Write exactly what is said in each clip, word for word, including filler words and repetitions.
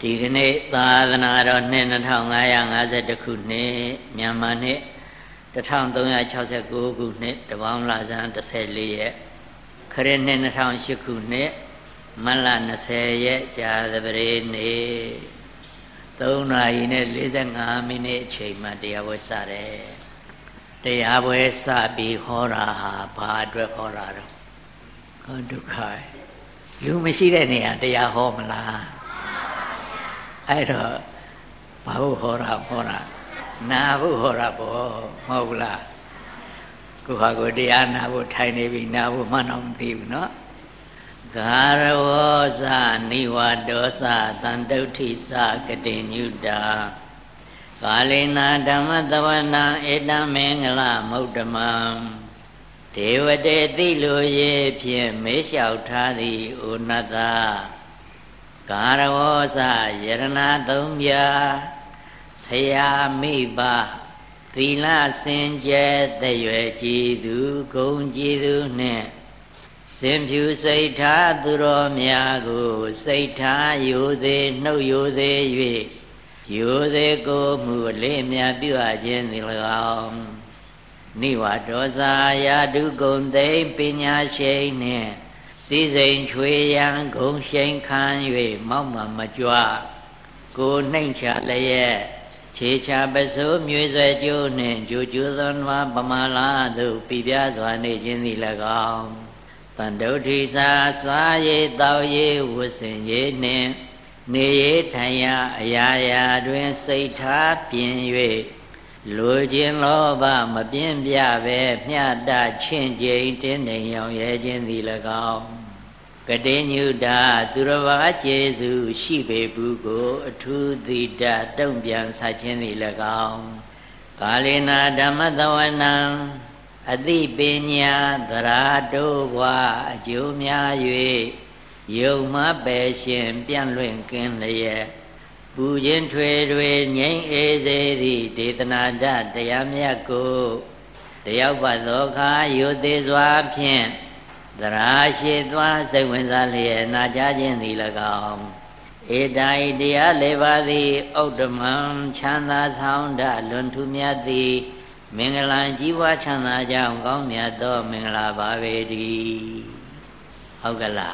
ဒီကနေ့သာသနာတော်နှစ်နှစ်ထောင်ငါးရာငါးဆယ်တစ်ခုနှစ်မြန်မာနှစ်တစ်ထောင်သုံးရာခြောက်ဆယ်ကိုးခုနှစ်တပေါင်းလဆန်းတစ်ဆယ်လေးရက်ခရစ်နှစ်နှစ်ထောင်ရှစ်ခုနှစ်မတ်လနှစ်ဆယ်ရက်ကြာသပတေးနေ့သုံးနာရီနဲ့လေးဆယ်ငါးမိနစ်အချိန်မှတရားပွဲစတယ်တရားပွဲစပြီးဟောတာဟာဘာအတွက်ဟောတာတော့ဟောဒုက္ခလူမရှိတဲ့နေရာတရားဟောမလားအဲ့တော့ဘာလို့ဟောတာဟောတာနာဖို့ဟောတာပေါ့မဟုတ်ဘူးလားကိုဟာကိုတရားနာဖို့ထိုင်နေပြီနာဖို့မှန်းတော့မသိဘူးเนาะဂါရဝောဇနိဝဒောသတန္တုဋ္ဌိသကတိညုတာကာလေနာဓမ္မတဝနာဧတံမင်္ဂလမုဒ္ဓမံဒေဝတေတိလိုရေဖြင့်မေးလျှောက်ထားသည်ဩနတ္တကာရဝောဇယရဏသုံးပြဆရာမိဘသီလစင်ကြယ်တရွယ်ကြည်သူဂုံကြည်သူနှင့်စင်ဖြူစိတ်ထားသူတော်များကိုစိတ်ထားယိုသေးနှုတ်ယိုသေး၍ယိုသေးကိုမှုအလေးမြတ်ပြုအပ်ခြင်းသည်၎င်းနိဝဒောဇာယာဒုဂုံသိပညာရှိနှင့်စည်းစိမ်ချွေရန်ဂုံရှိန်ခံ၍မောက်မှမကြွကိုနှိမ့်ချလျက်ခြေချပစိုးမြေဆွဲကျိုးနှင့်ကြိုကျိုးသောနွားပမာလာသို့ပြပြစွာနေခြင်းသည်၎င်းတန်တုဋ္ဌိသာစားရည်တောက်ရည်ဝတ်ဆင်ရည်နှင့်နေရထိုင်ရာအရာရာတွင်စိတ်ထားပြင်၍လူချင်းလောဘမပြင်းပြပဲမျှတချင့်ကြိမ်တင်းနေရောင်ရဲခြင်းသည်၎င်းကတိညုတာသူတော်ဘာကျေစုရှိပေဘူးကိုအထူးသီတတုံ့ပြန်ဆက်ခြင်းသည်၎င်းကာလေနာဓမ္မတဝနံအသိပညာသရာတိုးဘွားအကျိုးများ၍ယုံမပဲရှင်ပြန့်လွင့်ကင်းလျက်ပူခြင်းထွေတွေငြိမ်းအေးစေသည့်ဒေသနာတတရားမြတ်ကိုတယောက်ပတ်သောခါယုသေးစွာဖြင့်သရာရှိသွားစိတ်ဝင်စားလျက်နာကြားခြင်းသည်၎င်းဧတိုင်တရားလေးပါးသည်ဥဒ္ဓမံချမ်းသာဆောင်တလွန်ထူးမြတ်သည်မင်္ဂလာကြီးပွားချမ်းသာကြောင်းကောင်းမြတ်သောမင်္ဂလာပါပေတည်းဟုတ်ကလား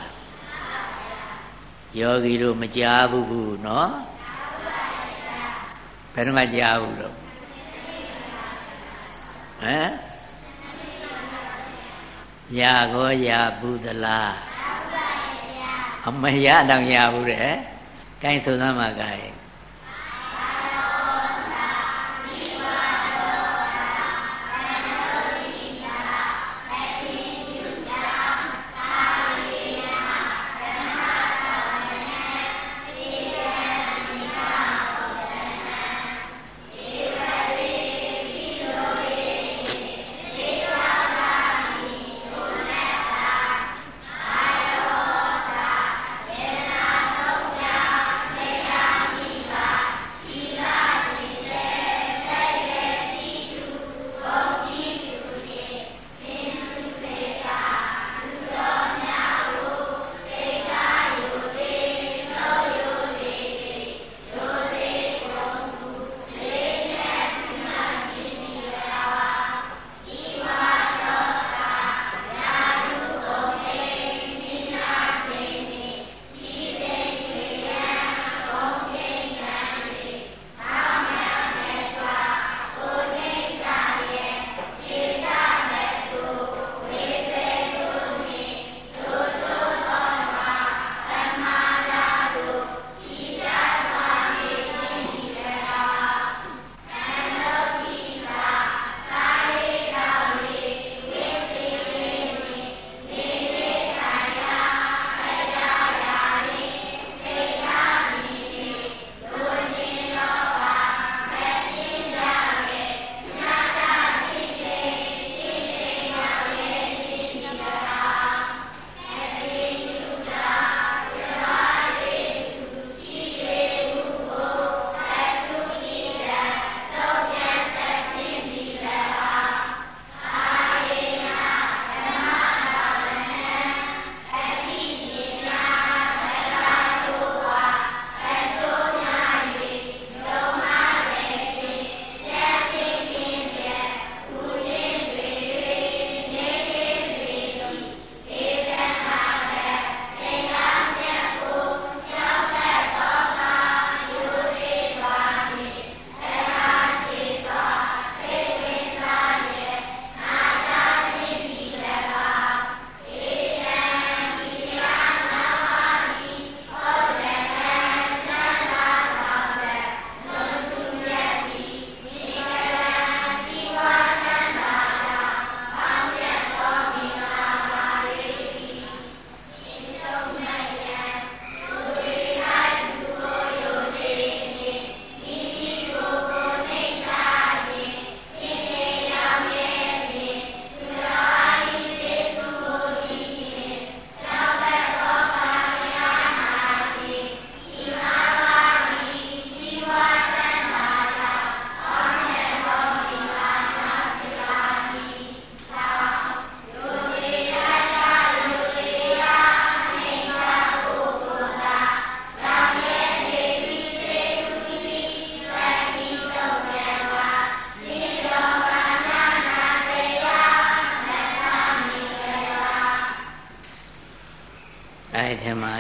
ယောဂီတို့မကြားဘူးဘူးနော်ဘယ်တော့မှကြားဘူးလို့ဟမ်ရကောရဘူးသလားအမရတော့ရဘူးတဲ့ကိုင်းဆိုသမ်းမှာကိုင်း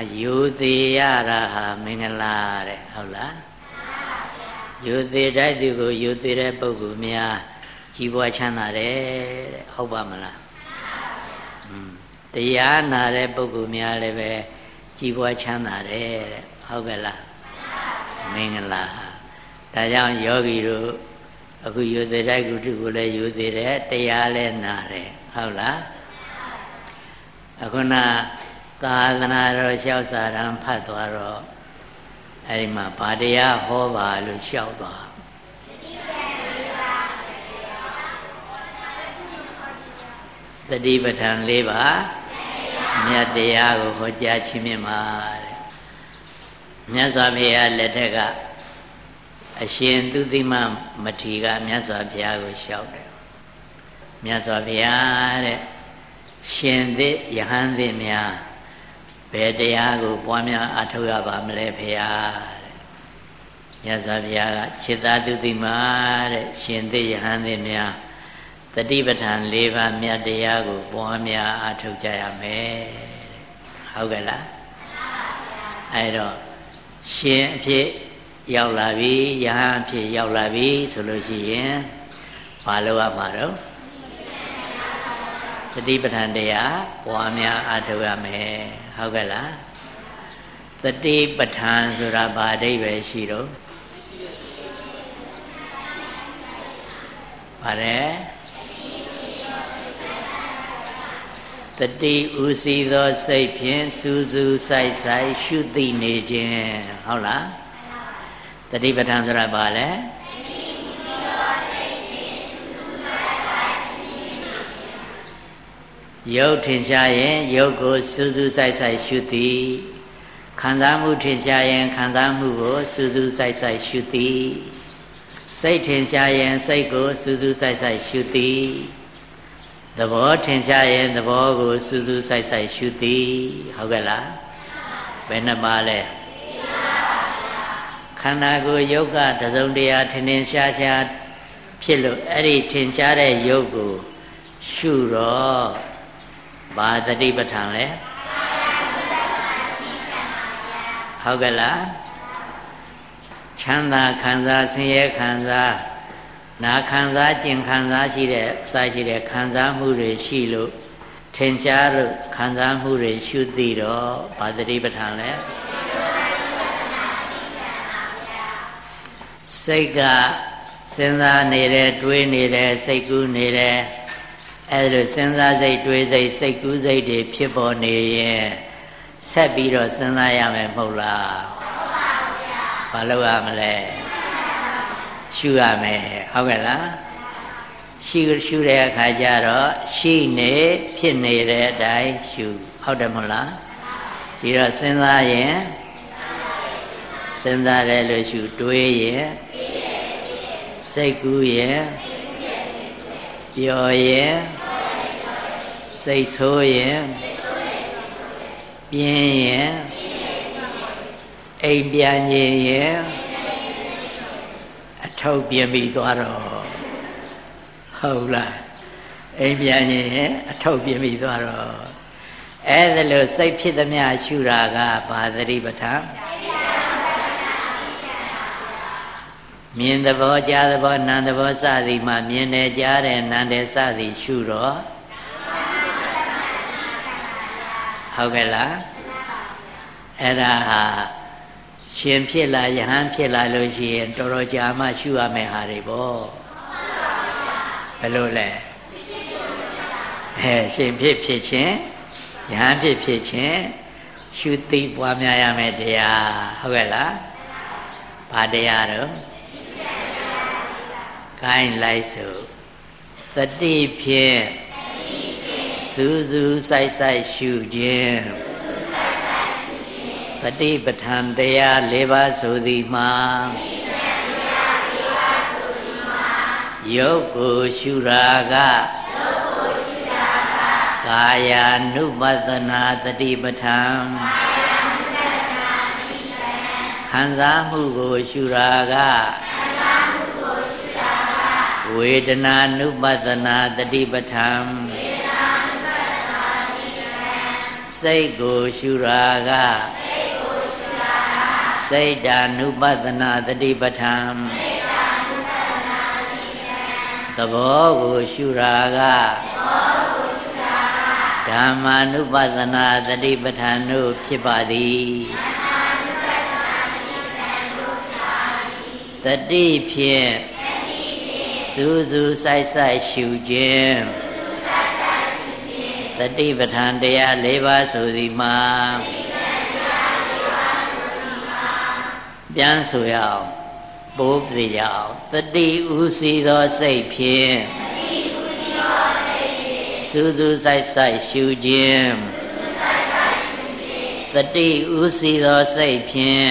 ယူသေးရတာဟာမင်္ဂလာတဲ့ဟုတ်လားယူသေးတဲ့သူကိုယူသေးတဲ့ပုဂ္ဂိုလ်များကြီးပွားချမ်းသာတယ်တဲ့ဟုတ်ပါမလားတရားနာတဲ့ပုဂ္ဂိုလ်များလည်းပဲကြီးပွားချမ်းသာတယ်တဲ့ဟုတ်ကဲ့လားမင်္ဂလာဒါကြောင့်ယောဂီတို့အခုယူသေးတဲ့ကုထုကိုလည်းယူသေးတယ်တရားလည်းနာတယ်ဟုတ်လားအခုနသာသနာတော်လျှောက်စာရန်ဖတ်သွားတော့အဲ့ဒီမှာဗာတရားဟောပါလို့လျှောက်သွားသတိပဋ္ဌာန်၄ပါးမြတ်တရားကိုဟောကြားခြင်းမြတ်မှာတဲ့မြတ်စွာဘုရားလက်ထက်ကအရှင်သူသိမမထေရကမြတ်စွာဘုရားကိုလျှောက်တယ်မြတ်စွာဘုရားတဲ့ရှင်သစ်ယဟန်သစ်များဘယ်တရားကိုပွားများအထောက်ရပါမလဲဘုရားတဲ့မြတ်စွာဘုရားကจิตတုသိမတဲ့ရှင်သစ်ယဟန်သစ်များတတိပဋ္ဌာန်၄ပါးမြတ်တရားကိုပွားများအထောက်ကြရမယ်ဟုတ်ကဲ့လားအဲ့တော့ရှင်အဖြစ်ရောက်လာပြီယဟန်အဖြစ်ရောက်လာပြီဆိုလို့ရှိရင်ဘာလို့ရမှာတော့တတိပဋ္ဌာန်တရားပွားများအထောက်ရမယ်ဟုတ်ကဲ့လားတတိပဋ္ဌာန်ဆိုတာဘာအဓိပ္ပာယ်ရှိတော့ပါတယ်တတိဥစီသောစိတ်ဖြင့်စူးစူးဆိုင်ဆိုင်ရှုသိနေခြင်းဟုတ်လားတတိပဋ္ဌာန်ဆိုတာဘာလဲရုပ်ထင်ရှားရင်ရုပ်ကိုစူးစူးဆိုင်ဆိုင်ရှုသိခံစားမှုထင်ရှားရင်ခံစားမှုကိုစူးစူးဆိုင်ဆိုင်ရှုသိစိတ်ထင်ရှားရင်စိတ်ကိုစူးစူးဆိုင်ဆိုင်ရှုသိသဘောထင်ရှားရင်သဘောကိုစူးစူးဆိုင်ဆိုင်ရှုသိဟုတ်ကဲ့လားဘယ်နှပါလဲခန္ဓာကိုယ်ယုတ်ကတစုံတရာထင်ထင်ရှားရှားဖြစ်လို့အဲ့ဒီထင်ရှားတဲ့ယုတ်ကိုရှုတော့ဘာတတိပဋ္ဌာန်လဲဟုတ်ကဲ့လားချမ်းသာခံစားဆင်းရဲခံစားနာခံစားကျင်ခံစားရှိတဲ့စာရှိတဲ့ခံစားမှုတွေရှိလို့ထင်ရှားလို့ခံစားမှုတွေရှုသိတော့ဘာတတိပဋ္ဌာန်လဲစိတ်ကစဉ်းစားနေတယ်တွေးနေတယ်စိတ်ကူးနေတယ်အဲဒါလို့စဉ်းစားစိတ်တွေးစိတ်စိတ်ကူးစိတ်တွေဖြစ်ပေါ်နေရင်ဆက်ပြီးတော့စဉ်းစားရမယ်မဟုတ်လားဘာလုပ်ရမလဲရှုရမယ်ဟုတ်ကဲ့လားရှုရှုတဲ့အခါကျတော့ရှိနေဖြစ်နေတဲ့အတိုင်းရှုဟုတ်တယ်မဟုတ်လားဒီတော့စဉ်းစားရင်စဉ်းစားတယ်လို့ရှုတွေးရင်စိတ်ကူးရင်ပျော်ရင်စိတ်ဆိုးရင်ပြင်းရင်အိမ်ပြန်ရင်အထုပ်ပြင်ပြီးသွားတော့ဟုတ်လားအိမ်ပြန်ရင်အထုပ်ပြင်ပြီးသွားတော့အဲ့ဒါလို့စိတ်ဖြစ်သမျှရှုတာကဘာသတိပဋ္ဌာန်မြင်သဘောကြားသဘောနာမ်သဘောစသည်မှာမြင်တယ်ကြားတယ်နာမ်တယ်စသည်ရှုတော့ဟုတ်ကဲ့လားအဲ့ဒါဟာရှင်ဖြစ်လာယဟန်ဖြစ်လာလို့ရှိရင်တော်တော်ကြာမှရှုရမယ့်ဟာတွေပေါ့ဘယ်လိုလဲအဲရှင်ဖြစ်ဖြစ်ချင်းယဟန်ဖြစ်ဖြစ်ချင်းရှုသိပွားများရမယ့်တရားဟုတ်ကဲ့လားဘာတရားတော့ကိုင်းလိုက်စို့တတိဖြင့်စူးစူးဆိုင်ဆိုင်ရှုခြင်းတတိပဋ္ဌာန်တရား၄ပါးဆိုသည်မှာယုတ်ကိုရှုရာကကာယ ानु ပသနာတတိပဋ္ဌာန်ခံစားမှုကိုရှုရာကဝေဒနာ ानु ပသနာတတိပဋ္ဌာန်စိတ်ကိုရှုရာကစိတ်ဓာနုပဒနာတတိပဋ္ဌာန်သဘောကိုရှုရာကဓမ္မာနုပဒနာတတိပဋ္ဌာန်တို့ဖြစ်ပါသည်တတိဖြင့်စူးစူးဆိုင်ဆိုင်ရှုခြင်းတတိပဋ္ဌာန်တရား၄ပါးဆိုသည်မှာပြန်ဆိုရအောင်ပိုးပြရအောင်တတိဥစီသောစိတ်ဖြင့်စူးစူးဆိုင်ဆိုင်ရှုခြင်းတတိဥစီသောစိတ်ဖြင့်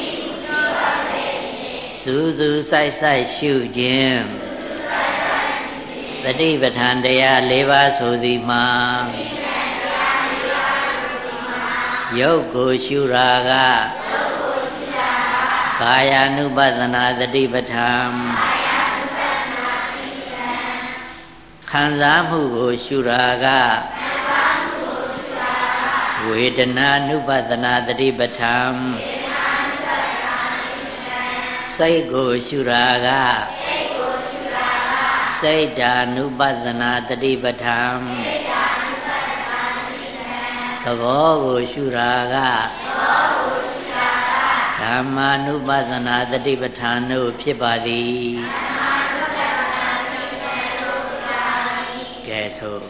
စူးစူးဆိုင်ဆိုင်ရှုခြင်းတတိပဋ္ဌာန်တရား၄ပါးဆိုသည်မှာယုတ်ကိုရှုရာကကာယ ानु ပဒနာတတိပဋ္ဌာန်ခံစားမှုကိုရှုရာကဝေဒနာ ानु ပဒနာတတိပဋ္ဌာန်စိတ်ကိုရှုရာကစိတ်ဓာနုပဒနာတတိပဋ္ဌာန်သဘောကိုရှုရာကဓမ္မာနုပဒနာတတိပဋ္ဌာန်တို့ဖြစ်ပါသည်ကဲဆို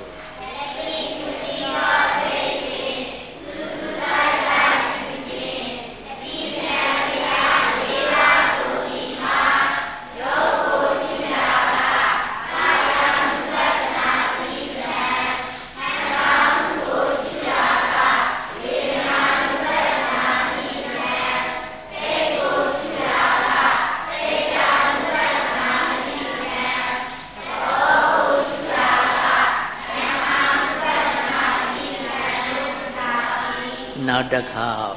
နောက်တစ်ခေါက်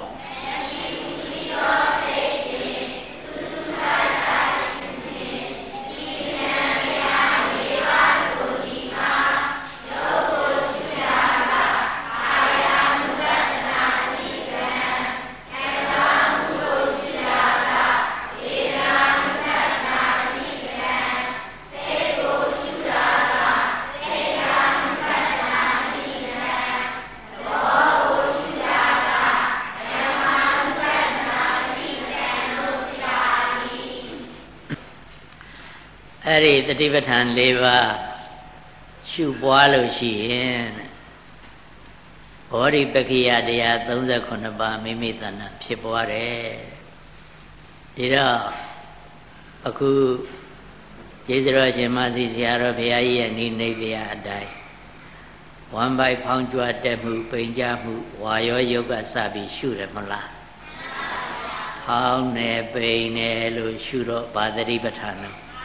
အဲ့ဒီတတိပဋ္ဌာန်၄ပါးရှုပွားလို့ရှိရင်ဘောဓိပက္ခိယတရား၃၈ပါးမိမိတဏ္ဍဖြစ်ပွားတယ်ဒီတော့အခုကျေးဇူးတော်ရှင်မဆီဆရာတော်ဘုရားကြီးရဲ့နိနေပြအတိုင်းဝမ်းပိုက်ဖောင်းကြွတက်မှုပိန်ကြမှုဝါရောယုတ်ကစပြီးရှုတယ်မလားဟောင်းနေပိန်နေလို့ရှုတော့ဗာတတိပဋ္ဌာန်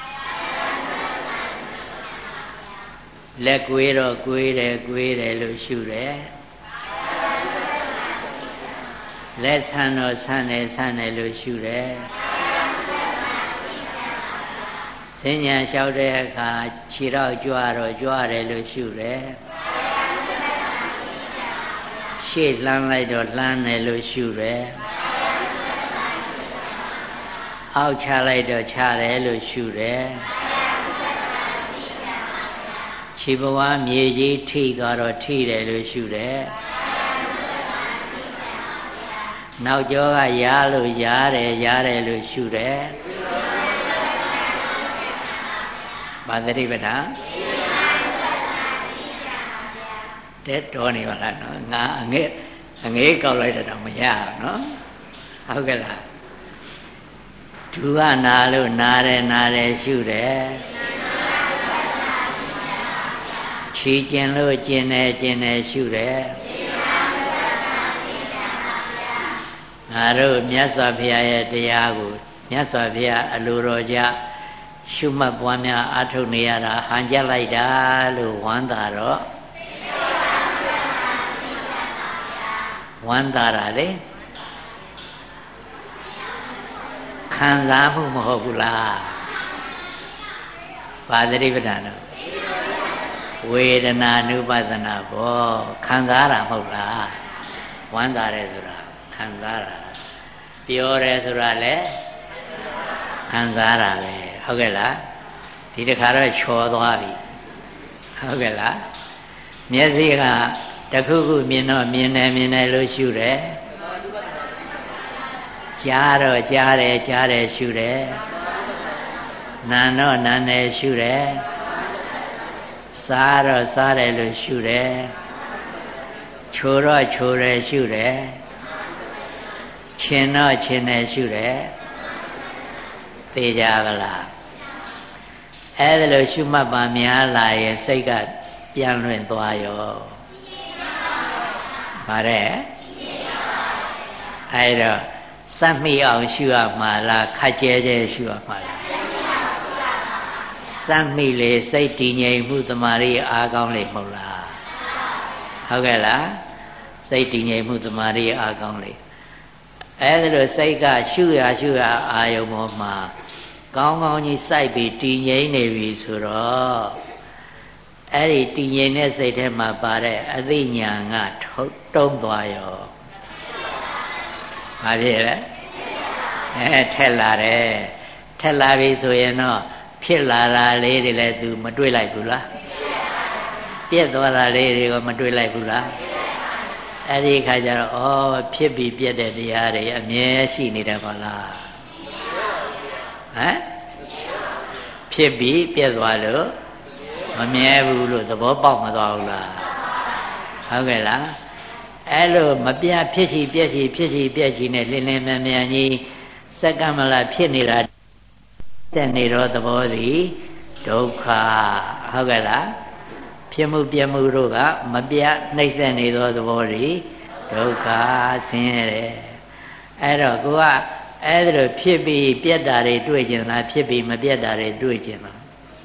လက်ကွေးတော့ကွေးတယ်ကွေးတယ်လို့ရှုတယ်လက်ဆန်းတော့ဆန်းတယ်ဆန်းတယ်လို့ရှုတယ်စဉ္ညာလျှောက်တဲ့အခါခြေတော့ကြွတော့ကြွတယ်လို့ရှုတယ်ရှေ့လှမ်းလိုက်တော့လှမ်းတယ်လို့ရှုတယ်အောက်ချလိုက်တော့ချတယ်လို့ရှုတယ်ခြေဘဝမြေကြီးထိသွားတော့ထိတယ်လို့ရှုတယ်နောက်ကျောကရားလို့ရားတယ်ရားတယ်လို့ရှုတယ်ဘာသတိပဋ္ဌာန်တဲ့တော်နေပါလားနော်ငါအငဲ့အငဲ့ကောက်လိုက်တော့မရဘူးနော်ဟုတ်ကဲ့လားဒုကနာလို့နာတယ်နာတယ်ရှုတယ်ခြေကျင်လို့ကျင်တယ်ကျင်တယ်ရှုတယ်ငါတို့မြတ်စွာဘုရားရဲ့တရားကိုမြတ်စွာဘုရားအလိုတော်ကြရှုမှတ်ပွားများအားထုတ်နေရတာဟန်ကြလိုက်တာလို့ဝမ်းသာတော့ဝမ်းသာတာလေခံစားမှုမဟုတ်ဘူးလားဘာသတိပဋ္ဌာန်တော့ဝေဒနာနုပဒနာဘောခံစားတာမဟုတ်လားဝမ်းသာတယ်ဆိုတာခံစားတာပြောတယ်ဆိုတာလည်းခံစားတာပဲဟုတ်ကဲ့လားဒီတခါတော့ချော်သွားပြီဟုတ်ကဲ့လားမျက်စိကတခုခုမြင်တော့မြင်တယ်မြင်တယ်လို့ရှုတယ်ကြားတော့ကြားတယ်ကြားတယ်ရှုတယ်နာတော့နာတယ်ရှုတယ်စားတော့စားတယ်လို့ရှုတယ်ချိုတော့ချိုတယ်ရှုတယ်ခြင်တော့ခြင်တယ်ရှုတယ်သိကြပါလားအဲ့ဒါလို့ရှုမှတ်ပါများလာရင်စိတ်ကပြန်လွင်သွားရောပါတယ်အဲ့တော့စက်မိအောင်ရှုရမှာလားခက်ကြဲကြဲရှုရမှာလားစက်မိလေစိတ်တည်ငြိမ်မှုတမာရီအားကောင်းလေမဟုတ်လားဟုတ်ကဲ့လားစိတ်တည်ငြိမ်မှုတမာရီအားကောင်းလေအဲ့ဒါလို့စိတ်ကရှုရရှုရအာယုံပေါ်မှာကောင်းကောင်းကြီးစိုက်ပြီးတည်ငြိမ်နေပြီဆိုတော့အဲ့ဒီတည်ငြိမ်တဲ့စိတ်ထဲမှာပါတဲ့အသိဉာဏ်ကထုတ်တုံးသွားရောဘာဖြစ်လဲအဲထက်လာတယ်ထက်လာပြီဆိုရင်တော့ဖြစ်လာတာလေးတွေလည်းသူမတွေးလိုက်ဘူးလားပြက်သွားတာလေးတွေကမတွေးလိုက်ဘူးလားအဲ့ဒီခါကျတော့ဩဖြစ်ပြီးပြက်တဲ့တရားတွေအမြဲရှိနေတယ်ပါလားဟမ်ဖြစ်ပြီးပြက်သွားလို့မမြဲဘူးလို့သဘောပေါက်မသွားဘူးလားဟုတ်ကဲ့လားအဲ့လိုမပြဖြစ်စီပြက်စီဖြစ်စီပြက်စီနဲ့လင်းလင်းမြန်မြန်ကြီးစက္ကမလဖြစ်နေတာတဲ့နေတော့သဘောသည်ဒုက္ခဟုတ်ကဲ့လားဖြစ်မှုပြက်မှုတို့ကမပြနှိမ့်ဆက်နေသောသဘောသည်ဒုက္ခဆင်းရဲတယ်အဲ့တော့ကိုကအဲ့ဒါလိုဖြစ်ပြီးပြက်တာတွေတွေ့ကျင်လားဖြစ်ပြီးမပြက်တာတွေတွေ့ကျင်လား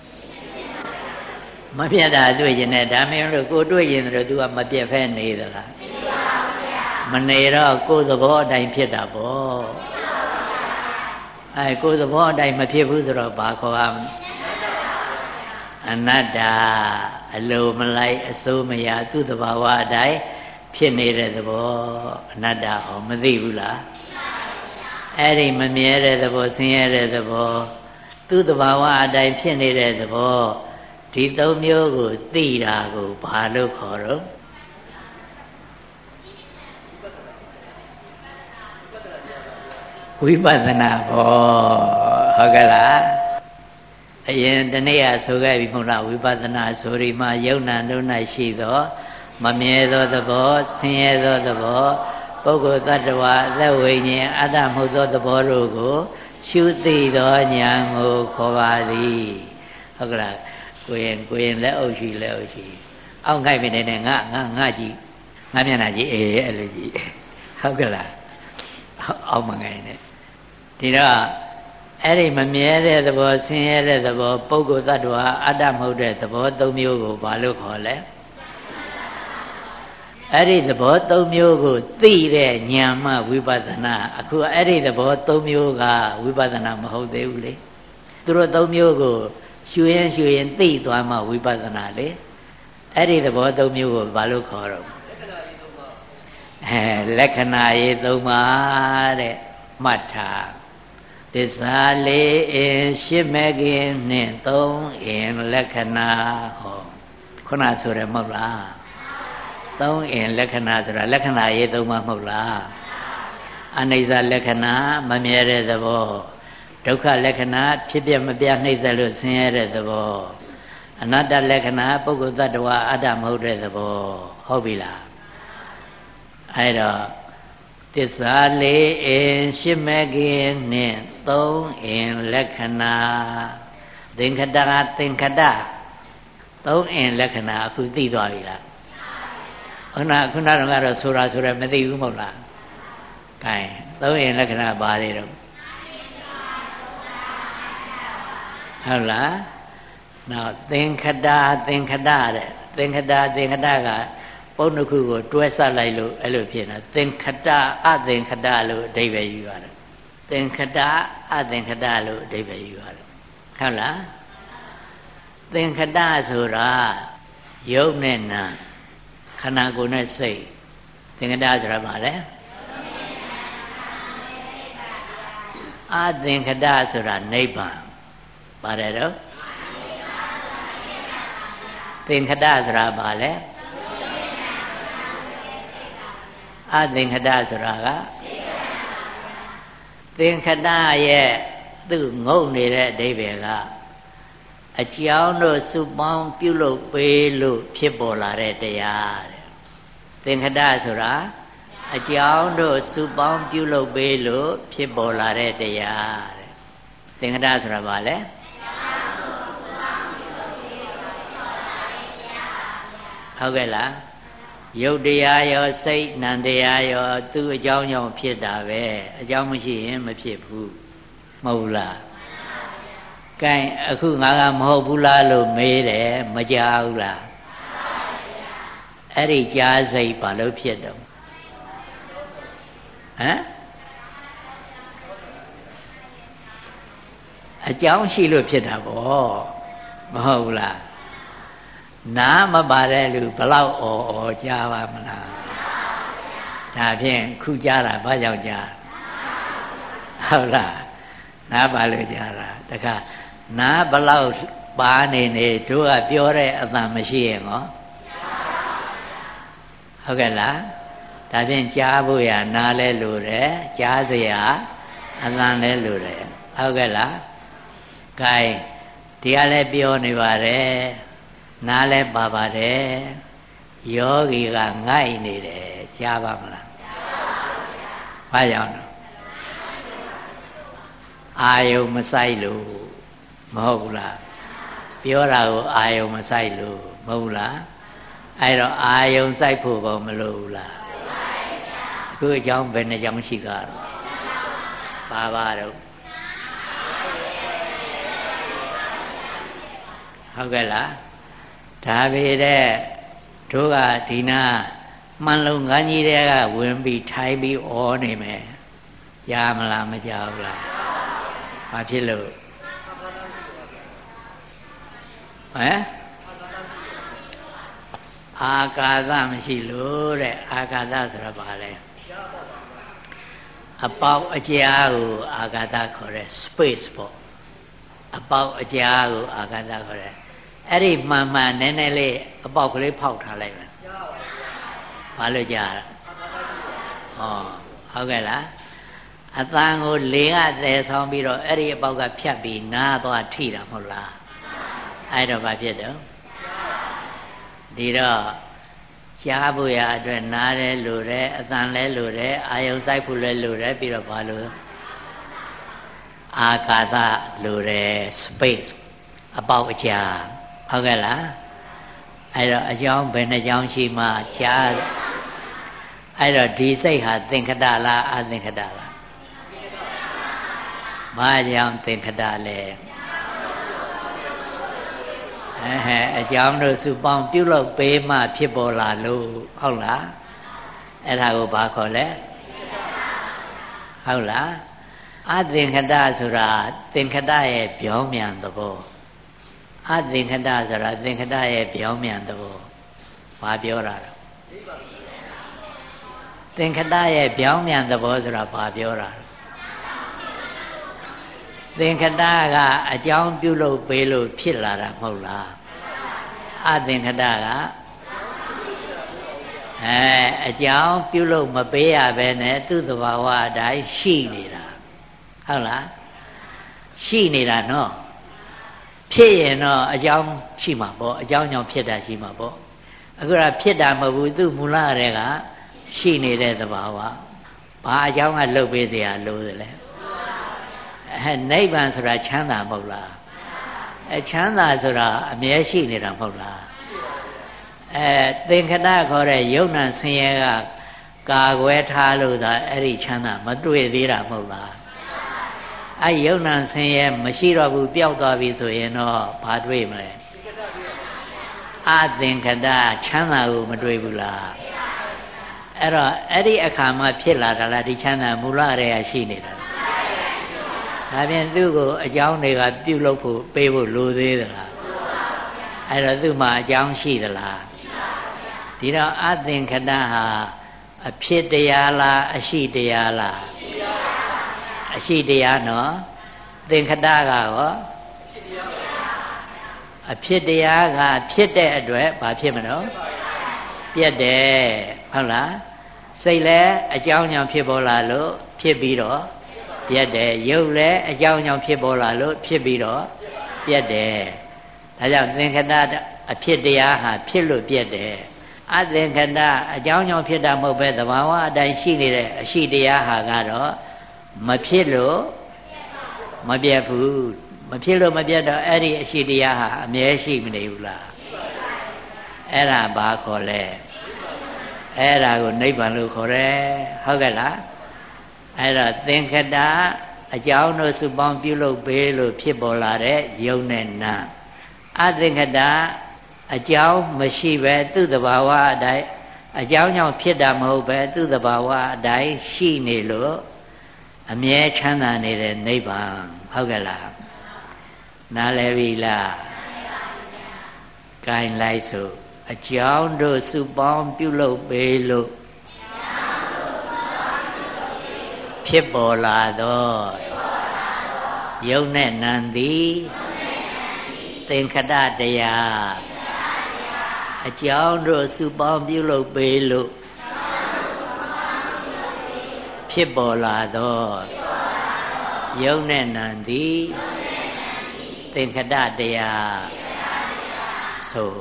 မပြက်တာတွေ့ကျင်တယ်ဒါမင်းတို့ကိုတွေ့ကျင်တယ်သူကမပြက်ဖဲနေသလားမနေတော့ကိုယ်သဘောအတိုင်းဖြစ်တာပေါ့အဲကိုယ်သဘောအတိုင်းမဖြစ်ဘူးဆိုတော့ဘာခေါ်ရမလဲအနတ္တအလိုမလိုက်အစိုးမရသူ့သဘာဝအတိုင်းဖြစ်နေတဲ့သဘောအနတ္တဟောမသိဘူးလားအဲ့ဒီမမြဲတဲ့သဘောဆင်းရဲတဲ့သဘောသူ့သဘာဝအတိုင်းဖြစ်နေတဲ့သဘောဒီသုံးမျိုးကိုသိတာကိုဘာလို့ခေါ်တော့ဝိပဿနာဘောဟုတ်ကဲ့လားအရင်တနေ့ကဆိုခဲ့ပြီမဟုတ်လားဝိပဿနာဆိုဒီမှာယုံနာတို့၌ရှိသောမမြဲသောသဘောဆင်းရဲသောသဘောပုဂ္ဂိုလ်တ attva အသက်ဝိညာဉ်အတ္တမဟုတ်သောသဘောတို့ကိုရှုသိသောဉာဏ်ကိုခေါ်ပါသည်ဟုတ်ကဲ့လားကိုရင်ကိုရင်လက်အုပ်ရှိလက်အုပ်ရှိအောက်ငိုက်ပြနေနဲ့ငါငါငါကြည့်ငါမျက်နှာကြည့်အေးအဲ့လိုကြည့်ဟုတ်ကဲ့လားအောက်မငိုက်နဲ့ဒီတော့အဲ့ဒီမမြဲတဲ့သဘောဆင်းရဲတဲ့သဘောပုဂ္ဂိုလ်တ attva အတ္တမဟုတ်တဲ့သဘောသုံးမျိုးကိုဘာလို့ခေါ်လဲအဲ့ဒီသဘောသုံးမျိုးကိုသိတဲ့ဉာဏ်မှဝိပဿနာအခုအဲ့ဒီသဘောသုံးမျိုးကဝိပဿနာမဟုတ်သေးဘူးလေသူတို့သုံးမျိုးကိုရှုရင်ရှုရင်သိသွားမှဝိပဿနာလေအဲ့ဒီသဘောသုံးမျိုးကိုဘာလို့ခေါ်တော့အဲလက္ခဏာရေးသုံးပါတဲ့မှတ်ထားသစ္စာလေးအင်ရှစ်မဲ့ခင်နဲ့သုံးအင်လက္ခဏာဟောခုနဆိုရမဟုတ်လားသုံးအင်လက္ခဏာဆိုတာလက္ခဏာရေးသုံးပါမဟုတ်လားအနိစ္စလက္ခဏာမမြဲတဲ့သဘောဒုက္ခလက္ခဏာဖြစ်ပြမပြနှိမ့်ဆက်လို့ဆင်းရဲတဲ့သဘောအနတ္တလက္ခဏာပုဂ္ဂိုလ်တ attva အတ္တမဟုတ်တဲ့သဘောဟုတ်ပြီလားအဲ့တော့သစ္စာလေးအင်ရှစ်မဲ့ခင်နဲ့သုံးအင်လက္ခဏာသင်္ခတသင်္ခတသုံးအင်လက္ခဏာအခုသိသွားပြီလားခုနခုနကတော့ဆိုတာဆိုရမသိဘူးမဟုတ်လားကဲသုံးအင်လက္ခဏာဘာတွေတော့ဟုတ်လားနောက်သင်္ခတသင်္ခတတဲ့သင်္ခတသင်္ခတကပုံတစ်ခုကိုတွဲဆက်လိုက်လို့အဲ့လိုဖြစ်နေတာသင်္ခတအသင်္ခတလို့အဓိပ္ပာယ်ယူရတယ်သင်္ခတအသင်္ခတလို့အဓိပ္ပာယ်ယူရတယ်ဟုတ်လားသင်္ခတဆိုတာယုတ်နဲ့နာခန္ဓာကိုယ်နဲ့စိတ်သင်္ခတဆိုတာဘာလဲအသင်္ခတဆိုတာနိဗ္ဗာန်ပါတယ်တော့သင်္ခတဆိုတာဘာလဲအသင်္ခတဆိုတာကသင်္ခတရဲ့သူ့ငုတ်နေတဲ့အဓိပ္ပာယ်ကအကြောင်းတို့စုပေါင်းပြုလုပ်ပေးလို့ဖြစ်ပေါ်လာတဲ့တရားတဲ့သင်္ခတဆိုတာအကြောင်းတို့စုပေါင်းပြုလုပ်ပေးလို့ဖြစ်ပေါ်လာတဲ့တရားတဲ့သင်္ခတဆိုတာဘာလဲဟုတ်ကဲ့လားရုပ်တရားရောစိတ်နံတရားရောသူ့အကြောင်းကြောင့်ဖြစ်တာပဲအကြောင်းမရှိရင်မဖြစ်ဘူးမဟုတ်လားကဲအခုငါကမဟုတ်ဘူးလားလို့မေးတယ်မကြောက်ဘူးလားအဲ့ဒီကြားစိတ်ဘာလို့ဖြစ်တော့ဟမ်အကြောင်းရှိလို့ဖြစ်တာပေါ့မဟုတ်ဘူးလားနားမပါတဲ့လူဘလောက်អော်អော်ကြားပါမလားဒါဖြင့်ခုကြားတာဘာကြောင့်ကြားဟုတ်လားနားပါလို့ကြားတာတခါနားဘလောက်ပါနေနေတို့ကပြောတဲ့အသံမရှိရင်ဟောဟုတ်ကဲ့လားဒါဖြင့်ကြားဖို့ရနားလဲလို့တယ်ကြားစရာအသံလဲလို့တယ်ဟုတ်ကဲ့လား gain ဒီကလည်းပြောနေပါတယ်နားလဲပါပါတယ်ယောဂီကငိုက်နေတယ်ကြားပါမလားဘာကြောင့်လဲအာယုံမဆိုင်လို့မဟုတ်ဘူးလားပြောတာကိုအာယုံမဆိုင်လို့မဟုတ်လားအဲ့တော့အာယုံဆိုင်ဖို့ကောမလို့ဘူးလားအခုအကြောင်းဘယ်နှကြောင်းရှိကြတော့ပါပါတော့ဟုတ်ကဲ့လားဒါပေတဲ့တို့ကဒီနာမှန်လုံးငန်းကြီးတွေကဝင်ပြီးထိုင်ပြီးဩနေမယ်ကြားမလားမကြားဘူးလားဘာဖြစ်လို့ဟမ်အာကာသမရှိလို့တဲ့အာကာသဆိုတာဘာလဲအပေါက်အကြားကိုအာကာသခေါ်တဲ့ space ပေါ့အပေါက်အကြားကိုအာကာသခေါ်တဲ့အဲ့ဒီမှန်မှန်နည်းနည်းလေးအပေါက်ကလေးဖောက်ထားလိုက်မယ်ဘာလို့ကြားတာဟောဟုတ်ကဲ့လားအတန်ကိုလေကသယ်ဆောင်ပြီးတော့အဲ့ဒီအပေါက်ကဖြတ်ပြီးနားသွားထိတာမဟုတ်လားအဲ့တော့ဘာဖြစ်တော့ဒီတော့ကြားဖို့ရအတွက်နားလဲလို့တယ်အတန်လဲလို့တယ်အာယုံဆိုင်ဖို့လဲလို့တယ်ပြီးတော့ဘာလို့အာကာသလို့တယ် space အပေါက်အကြားဟုတ်ကဲ့လားအဲ့တော့အကြောင်းဘယ်နှကြောင်းရှိမှကြားအဲ့တော့ဒီစိတ်ဟာသင်္ခတလားအသင်္ခတလားဘာကြောင့်သင်္ခတလဲအဲဟဲ့အကြောင်းတို့စုပေါင်းပြုလုပ်ပေးမှဖြစ်ပေါ်လာလို့ဟုတ်လားအဲ့ဒါကိုဘာခေါ်လဲဟုတ်လားအသင်္ခတဆိုတာသင်္ခတရဲ့ပြောင်းပြန်သဘောအသင်္ခတဆိုတာသင်္ခတရဲ့ပြောင်းပြန်သဘောဘာပြောတာလဲသင်္ခတရဲ့ပြောင်းပြန်သဘောဆိုတာဘာပြောတာလဲသင်္ခတကအကြောင်းပြုလုပ်ပေးလို့ဖြစ်လာတာမဟုတ်လားအသင်္ခတကအဲအကြောင်းပြုလုပ်မပေးရဘဲနဲ့သူ့သဘာဝအတိုင်းရှိနေတာဟုတ်လားရှိနေတာနော်ဖြစ်ရင်တော့အကြောင်းရှိမှာပေါ့အကြောင်းကြောင့်ဖြစ်တာရှိမှာပေါ့အခုကဖြစ်တာမဟုတ်ဘူးသူ့မူလတွေကရှိနေတဲ့သဘာဝဘာအကြောင်းကလုပ်ပေးเสียလို့လဲအဲနိဗ္ဗာန်ဆိုတာချမ်းသာမဟုတ်လားအဲချမ်းသာဆိုတာအမြဲရှိနေတာမဟုတ်လားအဲသင်္ခတခေါ်တဲ့ယုံနာဆင်းရဲကကာကွယ်ထားလို့သာအဲ့ဒီချမ်းသာမတွေ့သေးတာမဟုတ်လားအဲယုံနာဆင်းရဲမရှိတော့ဘူးပျောက်သွားပြီဆိုရင်တော့ဘာတွေ့မလဲအသင်္ခတချမ်းသာကိုမတွေ့ဘူးလားအဲ့တော့အဲ့ဒီအခါမှဖြစ်လာတာလားဒီချမ်းသာမူလတည်းကရှိနေတာဒါဖြင့်သူ့ကိုအကြောင်းတွေကပြုလုပ်ဖို့ပေးဖို့လိုသေးသလားအဲ့တော့သူ့မှာအကြောင်းရှိသလားဒီတော့အသင်္ခတဟာအဖြစ်တရားလားအရှိတရားလားအရှိတရားနော်သင်္ခတကရောအဖြစ်တရားကဖြစ်တဲ့အတွက်ဘာဖြစ်မလို့ပြတ်တယ်ဟုတ်လားစိတ်လည်းအကြောင်းကြောင့်ဖြစ်ပေါ်လာလို့ဖြစ်ပြီးတော့ပြတ်တယ်ရုပ်လည်းအကြောင်းကြောင့်ဖြစ်ပေါ်လာလို့ဖြစ်ပြီးတော့ပြတ်တယ်ဒါကြောင့်သင်္ခတအဖြစ်တရားဟာဖြစ်လို့ပြတ်တယ်အသင်္ခတအကြောင်းကြောင့်ဖြစ်တာမဟုတ်ပဲသဘာဝအတိုင်းရှိနေတဲ့အရှိတရားဟာကတော့မဖြစ်လို့မပြတ်ဘူးမဖြစ်လို့မပြတ်တော့အဲ့ဒီအရှိတရားဟာအမြဲရှိမနေဘူးလားအဲ့ဒါဘာခေါ်လဲအဲ့ဒါကိုနိဗ္ဗာန်လို့ခေါ်တယ်ဟုတ်ကဲ့လားအဲ့တော့သင်္ခတအကြောင်းတို့စုပေါင်းပြုလုပ်ပေးလို့ဖြစ်ပေါ်လာတဲ့ယုံနဲ့နာအသင်္ခတအကြောင်းမရှိပဲသူ့သဘာဝအတိုင်းအကြောင်းကြောင့်ဖြစ်တာမဟုတ်ပဲသူ့သဘာဝအတိုင်းရှိနေလို့အမြဲချမ်းသာနေတဲ့နိဗ္ဗာန်ဟုတ်ကဲ့လားနားလည်ပြီလားကိုင်လိုက်စို့အကြောင်းတို့စုပေါင်းပြုလုပ်ပေးလို့ဖြစ်ပေါ်လာသောယုံနဲ့နံသည်သင်္ခတတရားအကြောင်းတို့စုပေါင်းပြုလုပ်ပေးလို့ဖြစ်ပေါ်လာသောယုံနဲ့နံသည်သင်္ခတတရားဆို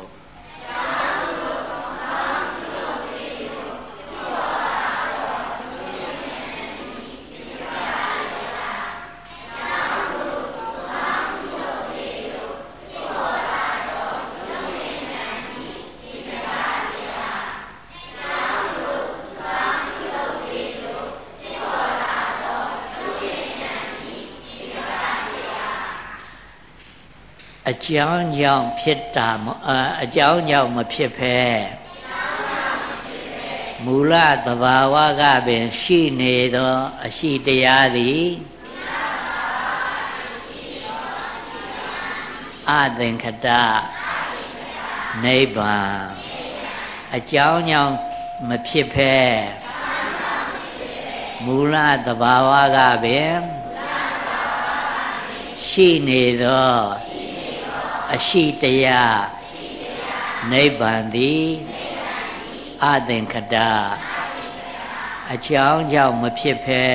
အကြောင်းကြောင့်ဖြစ်တာအကြောင်းကြောင့်မဖြစ်ဖဲမူလသဘာဝကပင်ရှိနေသောအရှိတရားသည်အသင်္ခတနိဗ္ဗာန်အကြောင်းကြောင့်မဖြစ်ဖဲမူလသဘာဝကပင်ရှိနေသောအရှိတရားနိဗ္ဗာန်သည်အသင်္ခတအကြောင်းကြောင့်မဖြစ်ဖဲ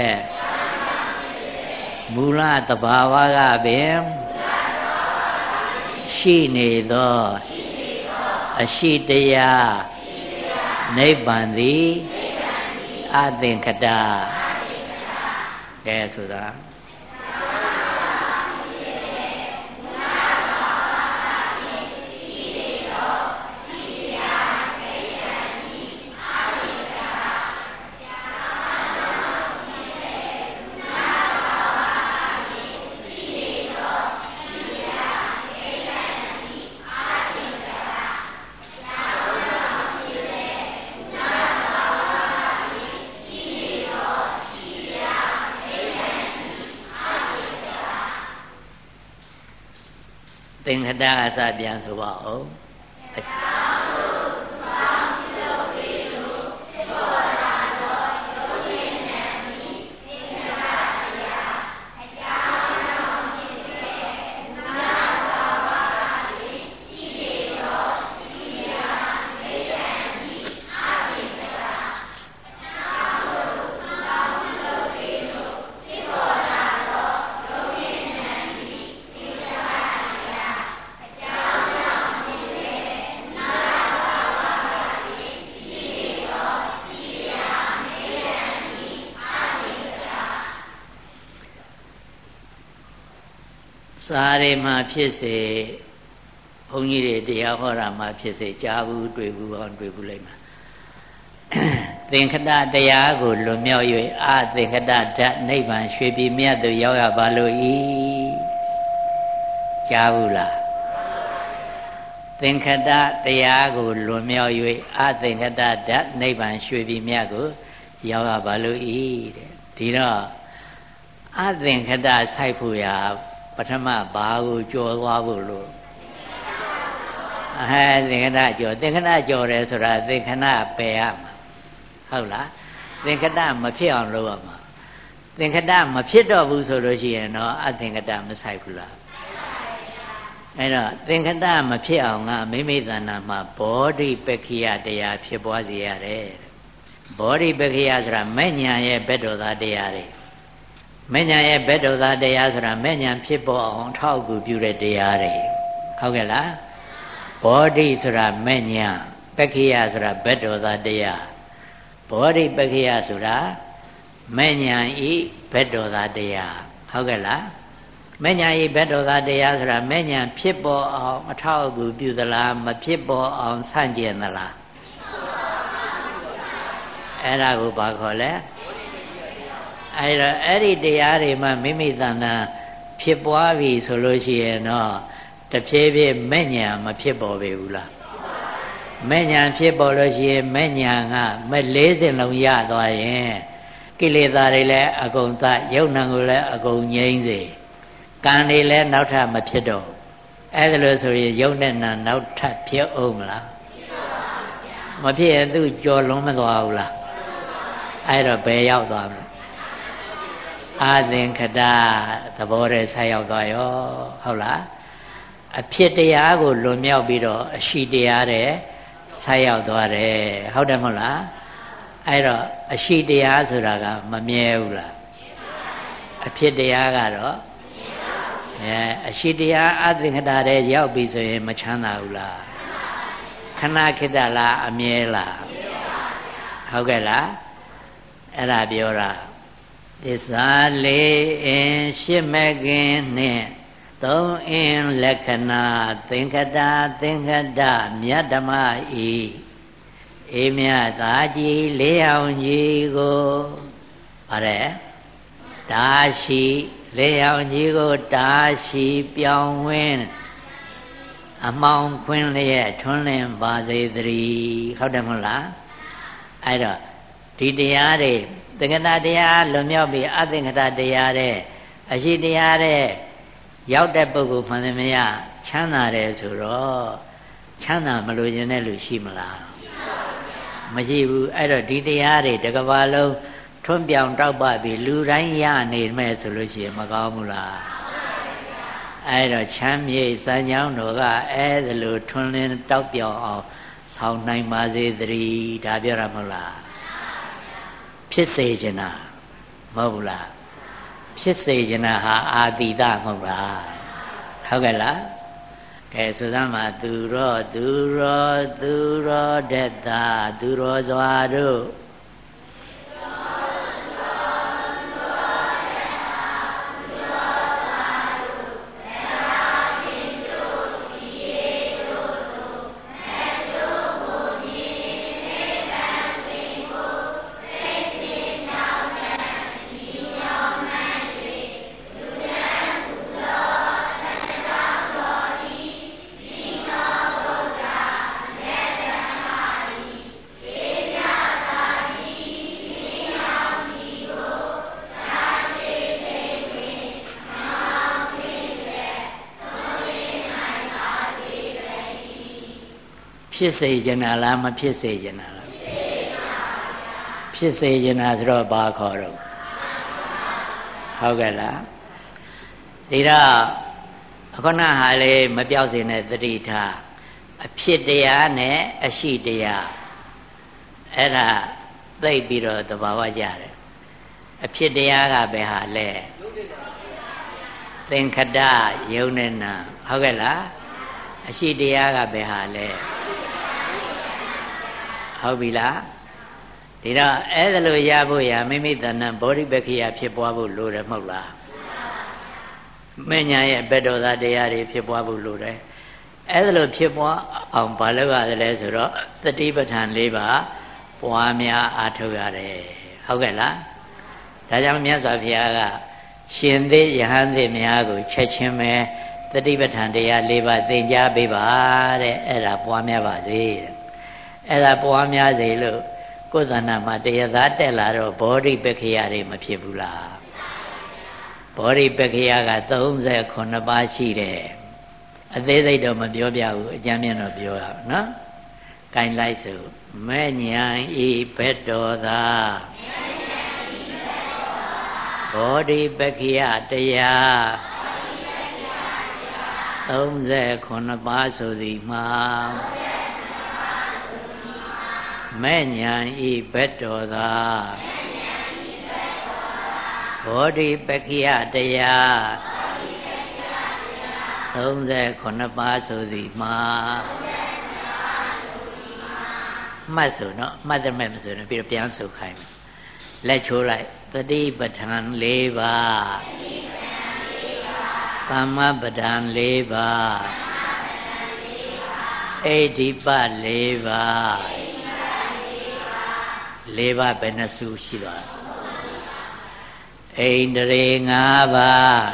မူလသဘာဝကပင်ရှိနေသောအရှိတရားနိဗ္ဗာန်သည်အသင်္ခတကဲဆိုတာသင်္ခတအစပြန်ဆိုပါဦးစာရီမှာဖြစ်စေဘုန်းကြီးတွေတရားဟောတာမှာဖြစ်စေကြားဘူးတွေ့ဘူးအောင်တွေ့ဘူးလိမ့်မယ်သင်္ခတတရားကိုလွန်မြောက်၍အာသင်္ခတဓာတ်နိဗ္ဗာန်ရွှေပြည်မြတ်သို့ရောက်ရပါလို့ဤကြားဘူးလားသင်္ခတတရားကိုလွန်မြောက်၍အာသင်္ခတဓာတ်နိဗ္ဗာန်ရွှေပြည်မြတ်ကိုရောက်ရပါလို့ဤတဲ့ဒီတော့အာသင်္ခတစိုက်ဖို့ရာပထမဘာကိုကြော်သွားဖို့လို့အဲသင်္ခဏကြော်သင်္ခဏကြော်တယ်ဆိုတာသင်္ခဏပယ်ရမှာဟုတ်လားသင်္ခတမဖြစ်အောင်လုပ်ရမှာသင်္ခတမဖြစ်တော့ဘူးဆိုလို့ရှိရင်တော့အသင်္ခတမဆိုင်ဘူးလားအဲ့တော့သင်္ခတမဖြစ်အောင်ကမိမိတဏ္ဍာမှာဘောဓိပက္ခိယတရားဖြစ်ပွားစေရတယ်ဘောဓိပက္ခိယဆိုတာမဲ့ညာရဲ့ဘက်တော်သားတရားတွေမဲ့ညာရဲ့ဘက်တော်သားတရားဆိုတာမဲ့ညာဖြစ်ပေါ်အောင်ထောက်ကူပြုတဲ့တရားတွေဟုတ်ကဲ့လားဘောဓိဆိုတာမဲ့ညာပက္ခိယဆိုတာဘက်တော်သားတရားဘောဓိပက္ခိယဆိုတာမဲ့ညာဤဘက်တော်သားတရားဟုတ်ကဲ့လားမဲ့ညာဤဘက်တော်သားတရားဆိုတာမဲ့ညာဖြစ်ပေါ်အောင်အထောက်အကူပြုသလားမဖြစ်ပေါ်အောင်ဆန့်ကျင်သလားအဲ့ဒါကိုဘာခေါ်လဲအဲ့တော့အဲ့ဒီတရားတွေမှမိမိတဏ္ဍာဖြစ်ပွားပြီဆိုလို့ရှိရင်တော့တဖြည်းဖြည်းမဲ့ညာမဖြစ်ပေါ်ပေဘူးလားမဲ့ညာဖြစ်ပေါ်လို့ရှိရင်မဲ့ညာကမဲ့လေးစင်လုံးရသွားရင်ကိလေသာတွေလည်းအကုန်သယုံ nant ကိုလည်းအကုန်ငြိမ်းစေကံတွေလည်းနောက်ထပ်မဖြစ်တော့အဲ့ဒါလို့ဆိုရင်ယုံနဲ့နာနောက်ထပ်ဖြစ်အောင်မလားမဖြစ်ရင်သူကြော်လွန်မသွားဘူးလားအဲ့တော့ဘယ်ရောက်သွားမလဲအာသင်္ခတသဘောတည်းဆက်ရောက်သွားရောဟုတ်လားအဖြစ်တရားကိုလွန်မြောက်ပြီးတော့အရှိတရားတဲ့ဆက်ရောက်သွားတယ်ဟုတ်တယ်မဟုတ်လားအဲ့တော့အရှိတရားဆိုတာကမမြဲဘူးလားအဖြစ်တရားကတော့အဲအရှိတရားအသင်္ခတတဲ့ရောက်ပြီဆိုရင်မချမ်းသာဘူးလားခဏခေတ္တလားအမြဲလားဟုတ်ကဲ့လားအဲ့ဒါပြောတာသစ္စာလေးအင်းရှစ်မကင်းနဲ့သုံးအင်းလက္ခဏာသင်္ခတသင်္ခတမြတ်ဓမ္မဤအေးမြတ်သာကြီးလေးအောင်ကြီးကိုပါတယ်တာရှိလေးအောင်ကြီးကိုတာရှိပြောင်းဝင်းအမောင်ခွင်းလျက်ထွန်းလင်းပါစေတည်းဟုတ်တယ်မဟုတ်လားအဲ့တော့ဒီတရားတွေသင်္ခတတရားလွန်မြောက်ပြီးအသင်္ခတတရားတဲ့အရှိတရားတဲ့ရောက်တဲ့ပုဂ္ဂိုလ်မှန်သမျှချမ်းသာတယ်ဆိုတော့ချမ်းသာမလို့ခြင်းတဲ့လူရှိမလားမရှိဘူးအဲ့တော့ဒီတရားတွေတစ်ကမ္ဘာလုံးထွန်းပြောင်တောက်ပပြီးလူတိုင်းရနေမဲ့ဆိုလို့ရှိရင်မကောင်းဘူးလားအဲ့တော့ချမ်းမြေ့စံကြောင်းတို့ကအဲ့ဒါလိုထွန်းလင်းတောက်ပြောင်အောင်ဆောင်းနိုင်ပါစေတည်းဒါပြောတာမဟုတ်လားဖြစ်စေချင်တာမဟုတ်ဘူးလားဖြစ်စေချင်တာဟာအာတိတမဟုတ်လားဟုတ်ကဲ့လားကဲဆိုသမ်းမှာသူရောသူရောသူရောတတ္တာသူရောစွာတို့ဖြစ်စေချင်တာလားမဖြစ်စေချင်တာလားဖြစ်စေချင်တာဆိုတော့ဘာခေါ်တော့ဟုတ်ကဲ့လားဒီတော့အခုနဟာလေမပြောက်စေနဲ့သတိထားအဖြစ်တရားနဲ့အရှိတရားအဲ့ဒါသိပြီးတော့သဘာဝကြတယ်အဖြစ်တရားကဘယ်ဟာလဲသင်္ခတယုံနဲ့နာဟုတ်ကဲ့လားအရှိတရားကဘယ်ဟာလဲဟုတ်ပြီလားဒီတော့အဲ့ဒါလိုရဖို့ရမိမိတဏ္ဍဘောဓိပက္ခိယဖြစ်ပွားဖို့လိုတယ်မဟုတ်လားမဉ္ဇဏ်ရဲ့ဘက်တော်သားတရားတွေဖြစ်ပွားဖို့လိုတယ်အဲ့ဒါလိုဖြစ်ပွားအောင်ဘာလုပ်ရတယ်လဲဆိုတော့သတိပဋ္ဌာန်၄ပါးပွားများအားထုတ်ရတယ်ဟုတ်ကဲ့လားဒါကြောင့်မြတ်စွာဘုရားကရှင်သေးယဟန်သေးများကိုချက်ချင်းပဲသတိပဋ္ဌာန်တရား၄ပါးသင်ကြားပေးပါတဲ့အဲ့ဒါပွားများပါစေတဲ့အဲ့ဒါပွားများစေလို့ကိုယ်သဏ္ဍာန်မှာတရားသားတက်လာတော့ဘောဓိပက္ခိယတွေမဖြစ်ဘူးလားဘောဓိပက္ခိယကသုံးဆယ်ခုနှစ်ပါးရှိတယ်အသေးစိတ်တော့မပြောပြဘူးအကျမ်းမြတ်တော့ပြောရအောင်နော်ကိုင်လိုက်စို့မဲ့ညာဤဘက်တော်သာဘောဓိပက္ခိယတရားသုံးဆယ်ခုနှစ်ပါးဆိုသည်မှာမဲ့ညာဤဘက်တော်သာဘောဓိပက္ခိယတရားသုံးဆယ်ခုနှစ်ပါးဆိုသည်မှာမှတ်ဆိုနော်မှတ်တယ်မဲ့မဆိုရင်ပြီးတော့ပြန်ဆိုခိုင်းမယ်လက်ချိုးလိုက်တတိပဋ္ဌာန်၄ပါးသမ္မာပဋ္ဌာန်၄ပါးဣဒိပ၄ပါး၄ပါးဘယ်နှစုရှိသွားဣန္ဒြေ၅ပါး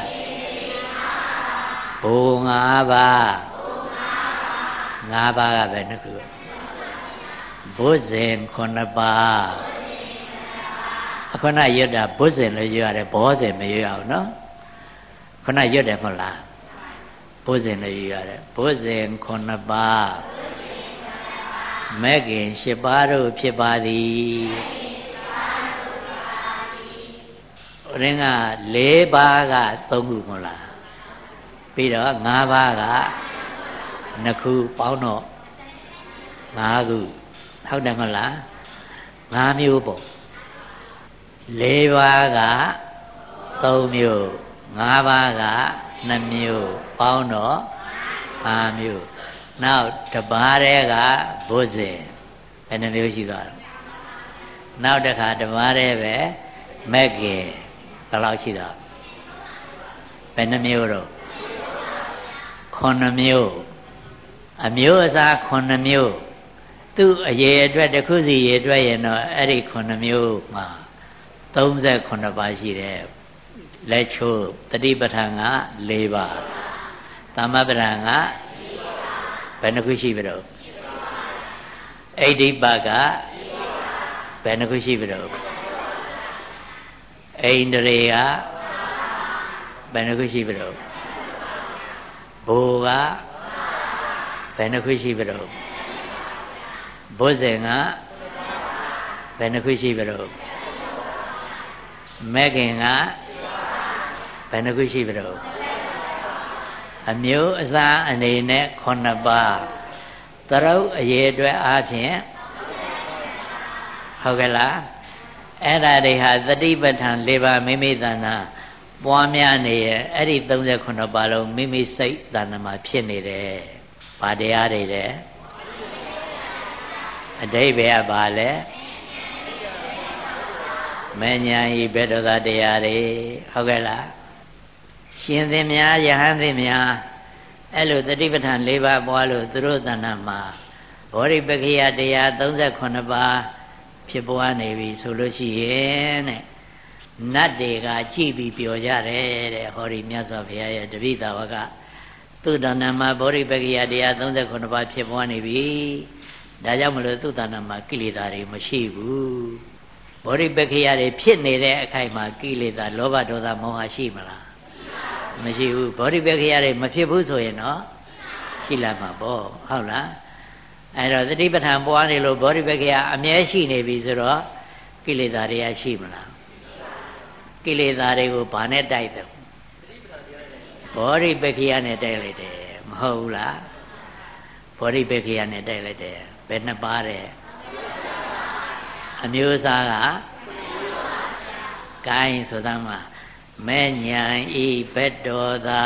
ဘူ၅ပါး၅ပါးကဘယ်နှခုဘုဇင်ခုနှစ်ပါးအခုနရွတ်တာဘုဇင်လို့ရွတ်ရတယ်ဘောဇင်မရွတ်အောင်နော်ခုနရွတ်တယ်မဟုတ်လားဘုဇင်လို့ရွတ်ရတယ်ဘုဇင်ခုနှစ်ပါးမဲ့ခင်၈ပါးတို့ဖြစ်ပါသည်ရင်းက၄ပါးက၃ခုမဟုတ်လားပြီးတော့၅ပါးကနှစ်ခုပေါင်းတော့၅ခုဟုတ်တယ်မဟုတ်လား၅မျိုးပေါ့၄ပါးက၃မျိုး၅ပါးက၂မျိုးပေါင်းတော့၅မျိုးနောက်တစ်ပါးတည်းကဘုဇင်ဘယ်နှမျိုးရှိသွားလဲနောက်တစ်ခါတစ်ပါးတည်းပဲမက်ကင်ဘယ်လောက်ရှိသွားဘယ်နှမျိုးတော့ခုနှစ်မျိုးအမျိုးအစားခုနှစ်မျိုးသူ့အရေအတွက်တစ်ခုစီရေအတွက်ရင်တော့အဲ့ဒီခုနှစ်မျိုးမှာသုံးဆယ်ခုနှစ်ပါးရှိတယ်လက်ချိုးတတိပဋ္ဌာန်က၄ပါးသမ္မာပဋ္ဌာန်ကဘယ်နှခုရှိပြီတော့ဣဒိပကဘယ်နှခုရှိပြီတော့ဣန္ဒြေကဘယ်နှခုရှိပြီတော့ဘူကဘယ်နှခုရှိပြီတော့ဘုဇင်ကဘယ်နှခုရှိပြီတော့မဲ့ခင်ကဘယ်နှခုရှိပြီတော့အမျိုးအစားအနေနဲ့ခုနှစ်ပါးသရုပ်အရေအတွက်အားဖြင့်ဟုတ်ကဲ့လားအဲ့ဒါတွေဟာသတိပဋ္ဌာန်၄ပါးမိမိတဏ္ဍာပွားများနေရဲ့အဲ့ဒီ၃၉ပါးလုံးမိမိစိတ်တဏ္ဍာမှာဖြစ်နေတယ်ဗာတရားတွေတဲ့အဓိပ္ပာယ်ကဘာလဲမဉ္ဇဉ်ဤဘေဒသာတရားတွေဟုတ်ကဲ့လားရှင်သင်များယဟန်သင်များအဲ့လိုတတိပဋ္ဌာန်၄ပါးပွားလို့သူတို့တဏ္ဍာမှာဘောဓိပက္ခိယတရား၃၉ပါးဖြစ်ပွားနေပြီဆိုလို့ရှိရင်တဲ့နတ်တွေကကြည်ပြီးပြောကြတယ်တဲ့ဟောဒီမြတ်စွာဘုရားရဲ့တပိသာဝကသူတဏ္ဍာမှာဘောဓိပက္ခိယတရား၃၉ပါးဖြစ်ပွားနေပြီဒါကြောင့်မလို့သူတဏ္ဍာမှာကိလေသာတွေမရှိဘူးဘောဓိပက္ခိယတွေဖြစ်နေတဲ့အခိုက်မှာကိလေသာလောဘဒေါသမောဟရှိမလားမရှိဘူးဘောဓိပက္ခိယတွေမဖြစ်ဘူးဆိုရင်တော့ရှိလာမှာပေါ့ဟုတ်လားအဲ့တော့သတိပဋ္ဌာန်ပွားနေလို့ဘောဓိပက္ခိယအမြဲရှိနေပြီဆိုတော့ကိလေသာတွေကရှိမလားကိလေသာတွေကိုဘာနဲ့တိုက်တယ်ဘောဓိပက္ခိယနဲ့တိုက်လိုက်တယ်မဟုတ်ဘူးလားဘောဓိပက္ခိယနဲ့တိုက်လိုက်တယ်ဘယ်နှစ်ပါးတဲ့အမျိုးအစားကကိုင်းဆိုသမှာမဲ့ညာဤဘက်တော်သာ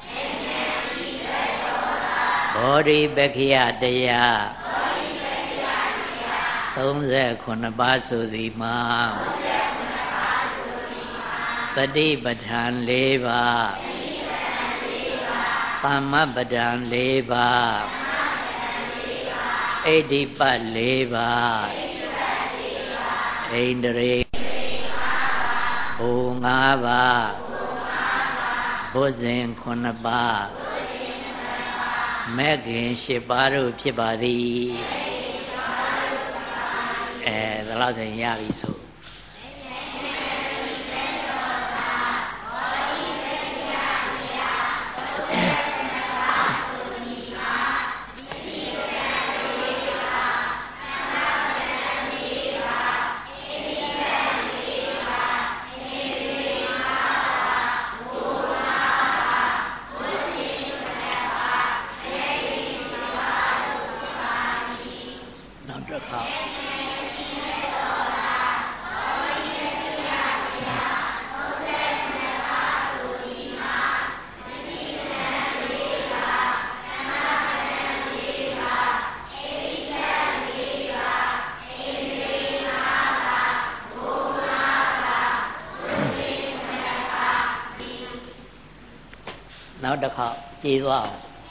ဘောဓိပက္ခိယတရားသုံးဆယ်ခုနှစ်ပါးဆိုသည်မှာတတိပဋ္ဌာန်၄ပါးသမ္မာပဋ္ဌာန်၄ပါးဣဒိပ၄ပါးဣန္ဒြေဘူ၅ပါးဘုဇင်ခုနှစ်ပါးမဲ့ခင်၈ပါးတို့ဖြစ်ပါသည်အဲဒါလောက်ဆိုရင်ရပြီဆိုနောက်တစ်ခေါက်ကြည်သွား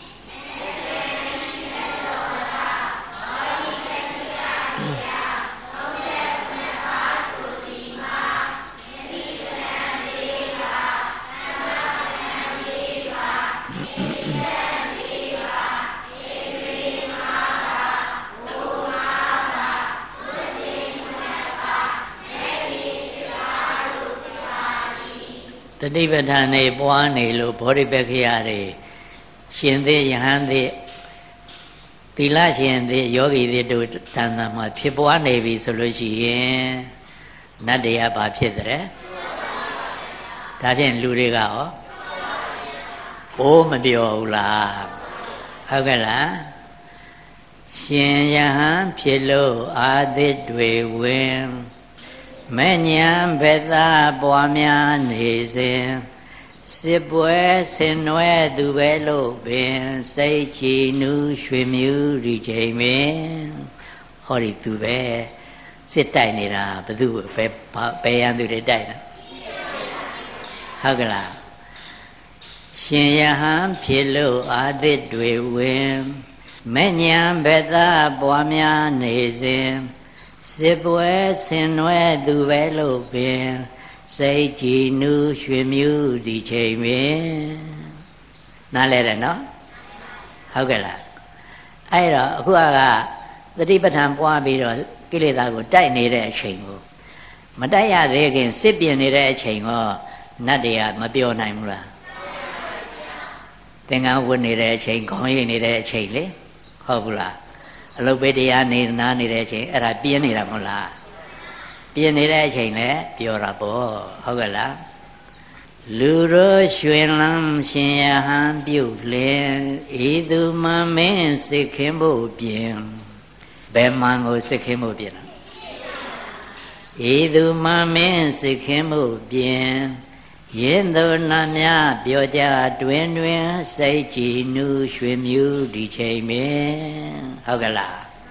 တတိပဋ္ဌာန်နေပွားနေလို့ဗောဓိပက္ခယတွေရှင်သေးယဟန်သေးသီလရှင်သေးယောဂီသေးတို့တဏ္ဍာမှာဖြစ်ပွားနေပြီဆိုလို့ရှိရင်နတ်တွေကဘာဖြစ်တဲ့ဒါဖြင့်လူတွေကရောဘိုးမပြောဘူးလားဟုတ်ကဲ့လားရှင်ယဟန်ဖြစ်လို့အာသစ်တွေဝင်မဲ့ညာဘက်သားပွားများနေစဉ်စစ်ပွဲဆင်နွဲသူပဲလို့ပင်စိတ်ချီနူးရွှေမြူးဒီချိန်ပင်ဟောဒီသူပဲစစ်တိုက်နေတာဘသူပဲဘယ်ရန်သူတွေတိုက်တာဟုတ်ကလားရှင်ယဟန်ဖြစ်လို့အာသစ်တွေဝင်မဲ့ညာဘက်သားပွားများနေစဉ်စစ်ပွဲဆင်နွဲသူပဲလို့ပင်စိတ်ကြည်နူးရွှေမြူးဒီချိန်ပင်နားလဲတယ်နော်ဟုတ်ကဲ့လားအဲ့တော့အခုကသတိပဋ္ဌာန်ပွားပြီးတော့ကိလေသာကိုတိုက်နေတဲ့အချိန်ကိုမတိုက်ရသေးခင်စစ်ပြင်နေတဲ့အချိန်ကနတ်တွေကမပြောနိုင်ဘူးလားသင်္ကန်းဝတ်နေတဲ့အချိန်ခေါင်းရိပ်နေတဲ့အချိန်လေဟုတ်ဘူးလားအလုတ်ပေးတရားနေနာနေတဲ့အချိန်အဲ့ဒါပြင်းနေတာမဟုတ်လားပြင်းနေတဲ့အချိန်လည်းပြောတာပေါ့ဟုတ်ကဲ့လားလူတို့ရွှင်လန်းရှင်ယဟန်ပြုလင်ဤသူမမင်းစစ်ခင်းဖို့ပြင်ဘယ်မှန်ကိုစစ်ခင်းဖို့ပြင်လားဤသူမမင်းစစ်ခင်းဖို့ပြင်ရင်းသူနာများပြောကြတွင်တွင်စိတ်ကြည်နူးရွှေမြူးဒီချိန်ပင်ဟုတ်ကလား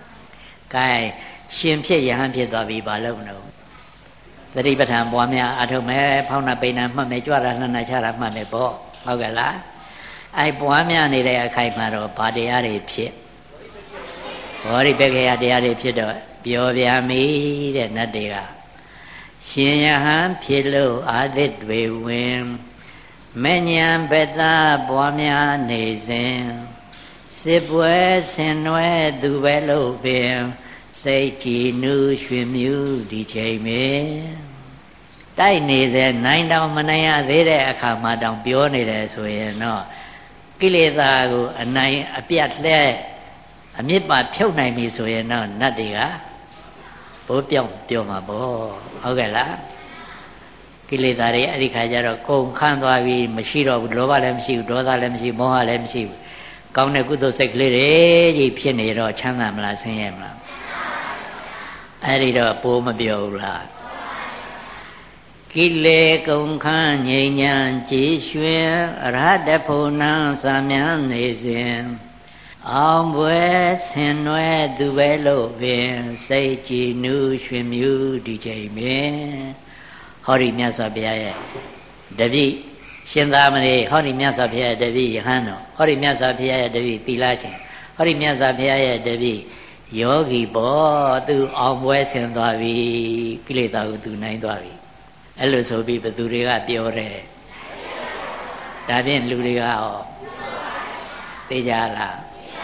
gain ရှင်ဖြစ်ယဟန်ဖြစ်သွားပြီဘာလို့မလို့သတိပဋ္ဌာန်ပွားများအထုံးမဲ့ဖောင်းနာပိန်နာမှတ်မယ်ကြွတာလှမ်းနာချတာမှတ်မယ်ပေါ့ဟုတ်ကလားအဲ့ပွားများနေတဲ့အခိုက်မှာတော့ဘာတရားတွေဖြစ်ဘောဓိပက္ခယတရားတွေဖြစ်တော့ပြောပြမိတဲ့နတ်တွေကရှင်ယဟန်ဖြစ်လို့အာသစ်တွေဝင်မဲ့ညာဘက်သားပွားများနေစဉ်စစ်ပွဲဆင်နွဲသူပဲလို့ပင်စိတ်ကြည်နူးရွှင်မြူးဒီချိန်ပင်တိုက်နေတဲ့နိုင်တောင်မနိုင်ရသေးတဲ့အခါမှာတောင်ပြောနေတယ်ဆိုရင်တော့ကိလေသာကိုအနိုင်အပြတ်လှဲအမြစ်ပါဖြုတ်နိုင်ပြီဆိုရင်တော့နတ်တွေကဘိုးပြောင်းပြောမှာပေါ့ဟုတ်ကဲ့လားကိလေသာတွေအဲ့ဒီခါကျတော့ကုန်ခန်းသွားပြီးမရှိတော့ဘူးလောဘလည်းမရှိဘူးဒေါသလည်းမရှိဘူးမောဟလည်းမရှိဘူးကောင်းတဲ့ကုသိုလ်စိတ်ကလေးတွေကြီးဖြစ်နေတော့ချမ်းသာမလားဆင်းရဲမလားအဲ့ဒီတော့ပိုးမပြောဘူးလားကိလေကုန်ခန်းငြိမ်ညာကြည်ရွှင်အရဟတဖို့နံစာမြန်းနေစဉ်အောင်ပွဲဆင်နွဲသူပဲလို့ပင်စိတ်ကြည်နူးရွှင်မြူးဒီချိန်ပင်ဟောဒီမြတ်စွာဘုရားရဲ့တပည့်ရှင်သာမဏေဟောဒီမြတ်စွာဘုရားရဲ့တပည့်ယဟန်တော်ဟောဒီမြတ်စွာဘုရားရဲ့တပည့်သီလရှင်ဟောဒီမြတ်စွာဘုရားရဲ့တပည့်ယောဂီပေါ့သူအောင်ပွဲဆင်သွားပြီကိလေသာကိုသူနိုင်သွားပြီအဲ့လိုဆိုပြီးဘသူတွေကပြောတယ်ဒါဖြင့်လူတွေကဟောသိကြလား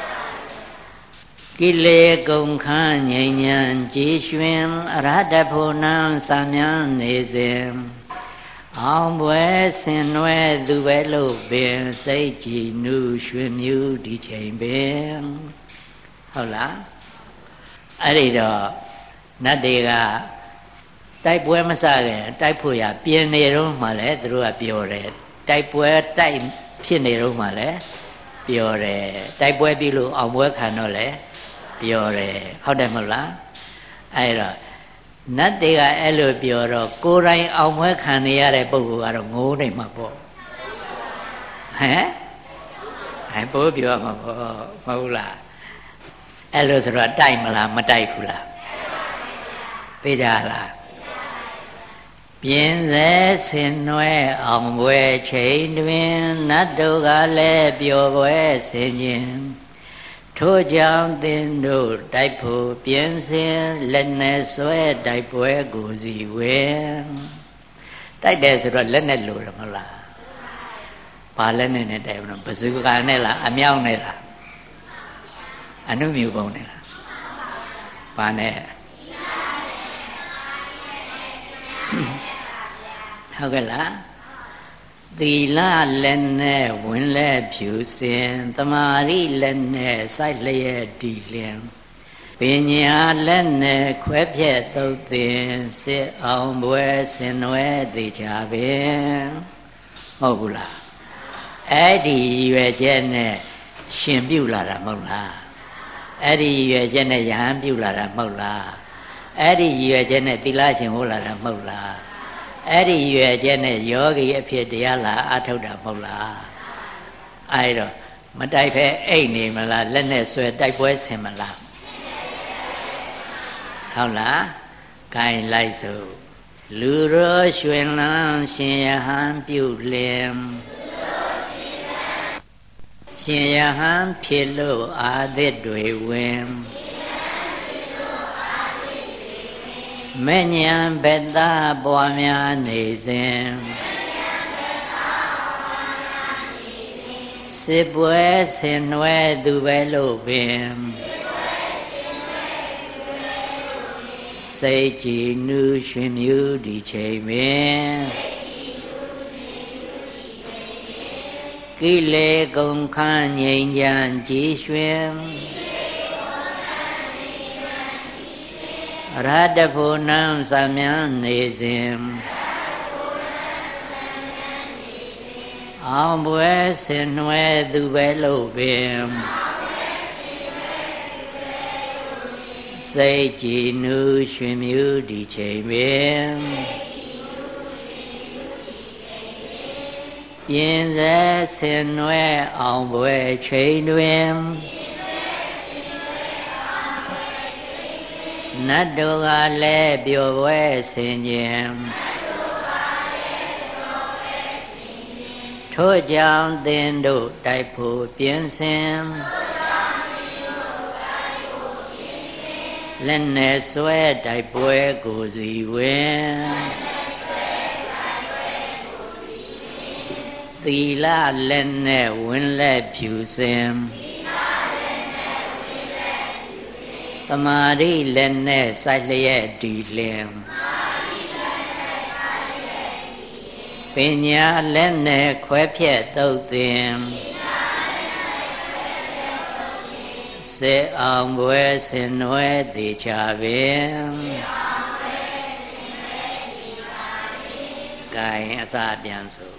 ကိလေကုန်ခန်းငြိမ်ညာကြည်ရွှင်အရဟတဖို့နံစာမြန်းနေစဉ်အောင်ပွဲဆင်နွဲသူပဲလို့ပင်စိတ်ကြည်နူးရွှင်မြူးဒီချိန်ပင်ဟုတ်လားအဲ့ဒီတော့နတ်တွေကတိုက်ပွဲမစခင်တိုက်ဖို့ရပြင်နေတော့မှလည်းသူတို့ကပြောတယ်တိုက်ပွဲတိုက်ဖြစ်နေတော့မှလည်းပြောတယ်တိုက်ပွဲပြီလို့အောင်ပွဲခံတော့လည်းပြောတယ်ဟုတ်တယ်မဟုတ်လားအဲ့တော့နတ်တွေကအဲ့လိုပြောတော့ကိုယ်တိုင်အောင်ပွဲခံနေရတဲ့ပုဂ္ဂိုလ်ကတော့ငိုးနေမှာပေါ့ဟမ်အဲ့ပိုးပြောမှာပေါ့မဟုတ်လားအဲ့လိုဆိုတော့တိုက်မလားမတိုက်ဘူးလားသိကြလားပြင်းစေဆင်နွယ်အောင်ပွဲချိန်တွင်နတ်တို့ကလည်းပျော်ပွဲဆင်ခြင်းထို့ကြောင့်သင်တို့တိုက်ဖို့ပြင်းစင်လက်နဲ့ဆွဲတိုက်ပွဲကိုစီဝင်တိုက်တယ်ဆိုတော့လက်နဲ့လို့ရမလားဘာလက်နဲ့နဲ့တိုက်မလို့ဘဇူကာနဲ့လားအမြောက်နဲ့လားအနုမြူပုံနဲ့လားဘာနဲ့ဟုတ်ကဲ့လားသီလလက်နဲ့ဝင်လက်ဖြူစင်သမာဓိလက်နဲ့စိုက်လျက်တည်လင်ပညာလက်နဲ့ခွဲဖြက်သုတ်သင်စစ်အောင်ပွဲဆင်နွယ်သေးကြပင်မဟုတ်ဘူးလားအဲ့ဒီရွယ်ချက်နဲ့ရှင်ပြုလာတာမဟုတ်လားအဲ့ဒီရွယ်ချက်နဲ့ယဟန်ပြုလာတာမဟုတ်လားအဲ့ဒီရွယ်ချက်နဲ့သီလရှင်ဟောလာတာမဟုတ်လားအဲ့ဒီရွယ်ချက်နဲ့ယောဂီအဖြစ်တရားလာအထုတ်တာမဟုတ်လားအဲ့တော့မတိုက်ဖဲအိတ်နေမလားလက်နဲ့ဆွဲတိုက်ပွဲဆင်မလားဟုတ်လားဂိုင်းလိုက်စို့လူရောရွှင်လန်းရှင်ယဟန်ပြုလင်ရှင်ယဟန်ဖြစ်လို့အာသစ်တွေဝင်မဲ့ညာဘက်သားပွားများနေစဉ်စစ်ပွဲဆင်နွယ်သူပဲလို့ပင်စိတ်ကြည်နူးရွှင်မြူးဒီချိန်ပင်ကိလေကုန်ခန်းငြိမ်ချမ်းကြည်ရွှင်ရဟတဖို့နံသမြန်းနေစဉ်အောင်ပွဲဆင်နွယ်သူပဲလို့ပင်စိတ်ကြည်နူးရွှင်မြူးဒီချိန်ပင်ပြင်းစေဆင်နွယ်အောင်ပွဲချိန်တွင်နတ်တို့ကလည်းပျော်ပွဲဆင်ခြင်းထို့ကြောင့်သင်တို့တိုက်ဖို့ပြင်းစင်လက်နဲ့ဆွဲတိုက်ပွဲကိုစီဝင်သီလလက်နဲ့ဝင်လက်ဖြူစင်သမာဓိလက်နဲ့စိုက်လျက်တည်လင်ပညာလက်နဲ့ခွဲဖြက်သုတ်သင်စစ်အောင်ပွဲဆင်နွယ်သေးချပင်ဂိုင်းအစပြန်စို့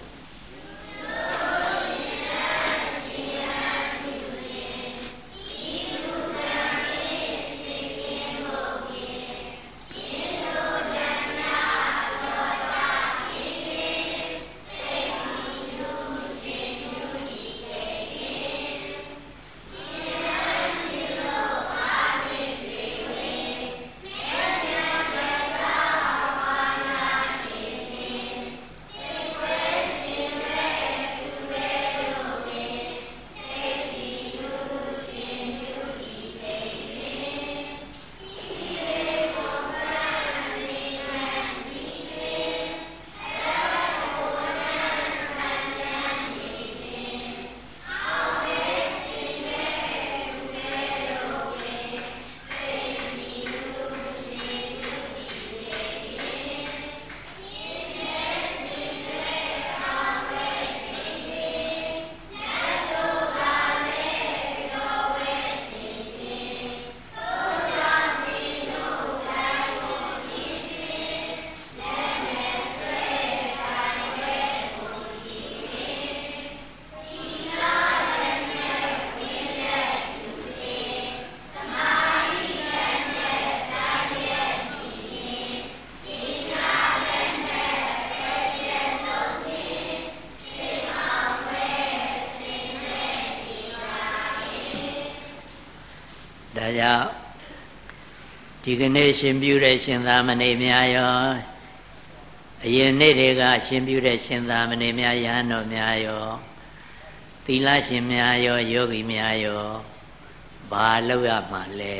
ဒါကြောင့်ဒီကနေ့ရှင်ပြုတဲ့ရှင်သာမဏေများရောအရင်နေ့တွေကရှင်ပြုတဲ့ရှင်သာမဏေများယဟန်တော်များရောသီလရှင်များရောယောဂီများရောဘာလုပ်ရမှာလဲ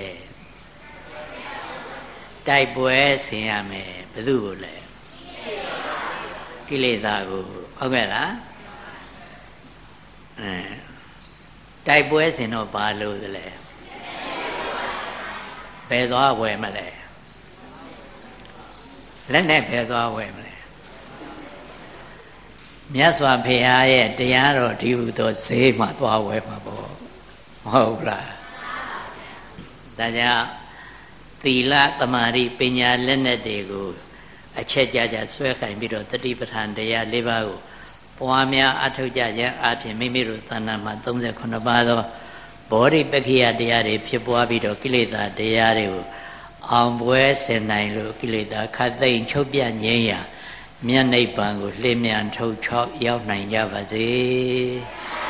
တိုက်ပွဲဆင်ရမယ်ဘယ်သူကိုလဲကိလေသာကိုဟုတ်ကဲ့လားအဲတိုက်ပွဲဆင်တော့ဘာလို့လဲဘယ်သွားဝယ်မလဲလက်နဲ့ဘယ်သွားဝယ်မလဲမြတ်စွာဘုရားရဲ့တရားတော်ဒီဟုသောဈေးမှာသွားဝယ်မှာပေါ့မဟုတ်လားဒါကြောင့်သီလသမာဓိပညာလက်နက်တွေကိုအချက်ကြကြဆွဲကင်ပြီးတော့တတိပဋ္ဌာန်တရား၄ပါးကိုပွားများအထောက်ကြခြင်းအပြင်မိမိတို့သဏ္ဍာန်မှာ၃၈ပါးသောဘောဓိပက္ခိယတရားတွေဖြစ်ပွားပြီးတော့ကိလေသာတရားတွေကိုအောင်ပွဲဆင်နိုင်လို့ကိလေသာခတ်သိမ်းချုပ်ပြငြိမ်းရာမြတ်နိဗ္ဗာန်ကိုလျင်မြန်ထုတ်ချောက်ရောက်နိုင်ကြပါစေ။